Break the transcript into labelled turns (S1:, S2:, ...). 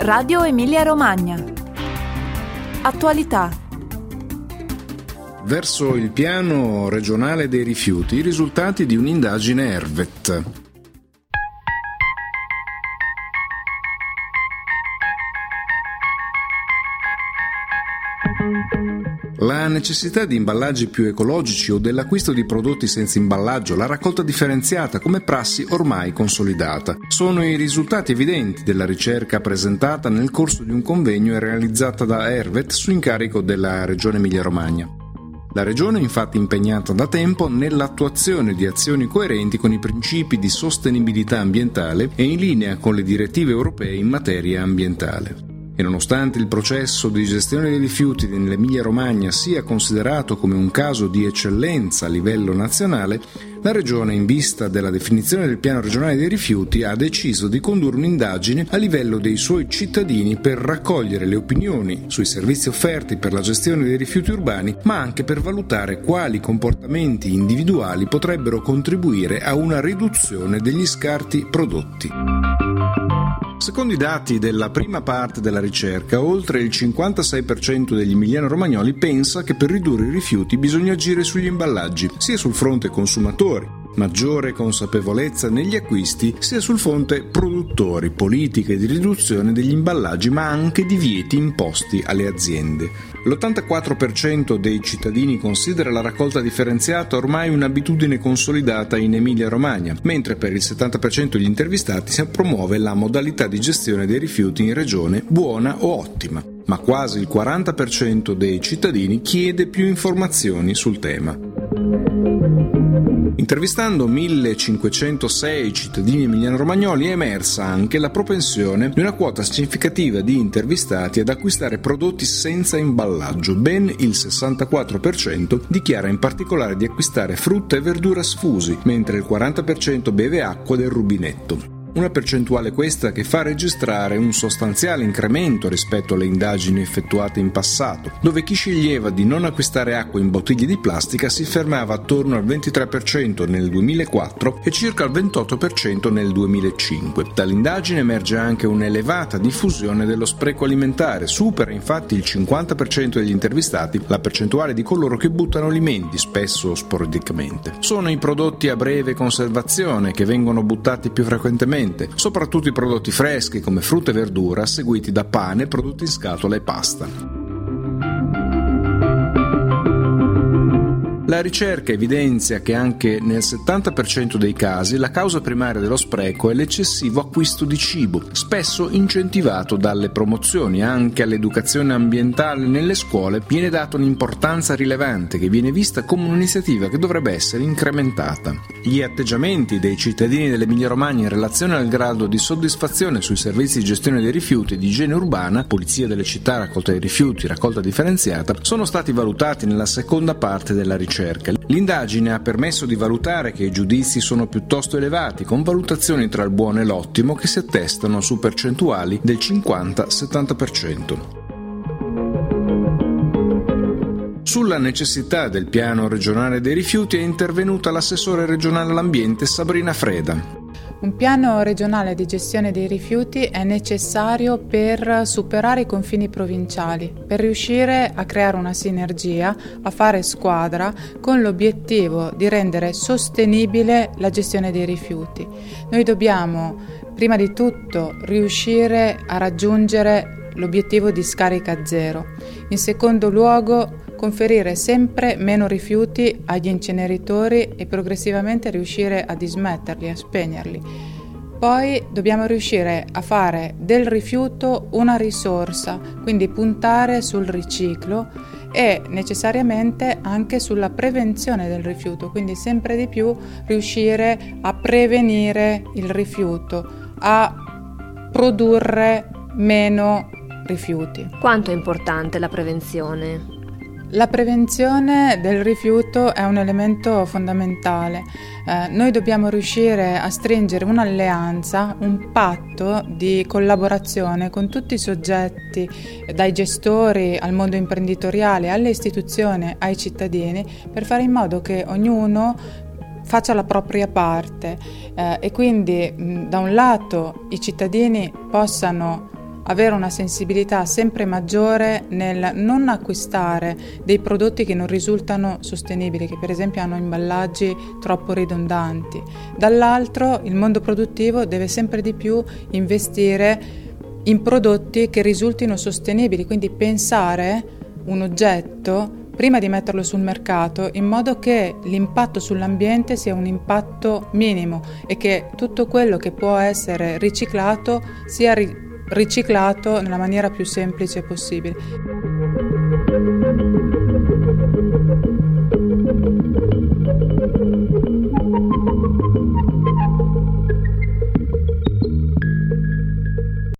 S1: Radio Emilia-Romagna. Attualità.
S2: Verso il piano regionale dei rifiuti, i risultati di un'indagine Ervet. La necessità di imballaggi più ecologici o dell'acquisto di prodotti senza imballaggio, la raccolta differenziata come prassi ormai consolidata, sono i risultati evidenti della ricerca presentata nel corso di un convegno realizzata da Ervet su incarico della Regione Emilia-Romagna. La Regione è infatti impegnata da tempo nell'attuazione di azioni coerenti con i principi di sostenibilità ambientale e in linea con le direttive europee in materia ambientale. E nonostante il processo di gestione dei rifiuti nell'Emilia-Romagna sia considerato come un caso di eccellenza a livello nazionale, la Regione, in vista della definizione del piano regionale dei rifiuti, ha deciso di condurre un'indagine a livello dei suoi cittadini per raccogliere le opinioni sui servizi offerti per la gestione dei rifiuti urbani, ma anche per valutare quali comportamenti individuali potrebbero contribuire a una riduzione degli scarti prodotti. Secondo i dati della prima parte della ricerca, oltre il 56% degli emiliano-romagnoli pensa che per ridurre i rifiuti bisogna agire sugli imballaggi, sia sul fronte consumatori, maggiore consapevolezza negli acquisti, sia sul fronte produttori, politiche di riduzione degli imballaggi, ma anche divieti imposti alle aziende. L'84% dei cittadini considera la raccolta differenziata ormai un'abitudine consolidata in Emilia-Romagna, mentre per il 70% degli intervistati si promuove la modalità di gestione dei rifiuti in regione buona o ottima, ma quasi il 40% dei cittadini chiede più informazioni sul tema. Intervistando 1506 cittadini emiliano-romagnoli è emersa anche la propensione di una quota significativa di intervistati ad acquistare prodotti senza imballaggio. Ben il 64% dichiara in particolare di acquistare frutta e verdura sfusi, mentre il 40% beve acqua del rubinetto. Una percentuale questa che fa registrare un sostanziale incremento rispetto alle indagini effettuate in passato, dove chi sceglieva di non acquistare acqua in bottiglie di plastica si fermava attorno al 23% nel 2004 e circa al 28% nel 2005. Dall'indagine emerge anche un'elevata diffusione dello spreco alimentare, supera infatti il 50% degli intervistati la percentuale di coloro che buttano alimenti, spesso sporadicamente. Sono i prodotti a breve conservazione che vengono buttati più frequentemente, soprattutto i prodotti freschi come frutta e verdura, seguiti da pane, prodotti in scatola e pasta. La ricerca evidenzia che anche nel 70% dei casi la causa primaria dello spreco è l'eccessivo acquisto di cibo, spesso incentivato dalle promozioni. Anche all'educazione ambientale nelle scuole viene data un'importanza rilevante che viene vista come un'iniziativa che dovrebbe essere incrementata. Gli atteggiamenti dei cittadini dell'Emilia-Romagna in relazione al grado di soddisfazione sui servizi di gestione dei rifiuti e di igiene urbana, pulizia delle città, raccolta dei rifiuti, raccolta differenziata, sono stati valutati nella seconda parte della ricerca. L'indagine ha permesso di valutare che i giudizi sono piuttosto elevati, con valutazioni tra il buono e l'ottimo che si attestano su percentuali del 50-70%. Sulla necessità del piano regionale dei rifiuti è intervenuta l'assessore regionale all'ambiente Sabrina Freda.
S3: Un piano regionale di gestione dei rifiuti è necessario per superare i confini provinciali, per riuscire a creare una sinergia, a fare squadra con l'obiettivo di rendere sostenibile la gestione dei rifiuti. Noi dobbiamo prima di tutto riuscire a raggiungere l'obiettivo di scarica zero. In secondo luogo, conferire sempre meno rifiuti agli inceneritori e progressivamente riuscire a dismetterli, a spegnerli. Poi dobbiamo riuscire a fare del rifiuto una risorsa, quindi puntare sul riciclo e necessariamente anche sulla prevenzione del rifiuto, quindi sempre di più riuscire a prevenire il rifiuto, a produrre meno rifiuti.
S4: Quanto è importante la prevenzione?
S3: La prevenzione del rifiuto è un elemento fondamentale. Noi dobbiamo riuscire a stringere un'alleanza, un patto di collaborazione con tutti i soggetti, dai gestori al mondo imprenditoriale, alle istituzioni, ai cittadini, per fare in modo che ognuno faccia la propria parte e quindi da un lato i cittadini possano avere una sensibilità sempre maggiore nel non acquistare dei prodotti che non risultano sostenibili, che per esempio hanno imballaggi troppo ridondanti. Dall'altro, il mondo produttivo deve sempre di più investire in prodotti che risultino sostenibili, quindi pensare un oggetto prima di metterlo sul mercato in modo che l'impatto sull'ambiente sia un impatto minimo e che tutto quello che può essere riciclato sia riciclato nella maniera più semplice possibile.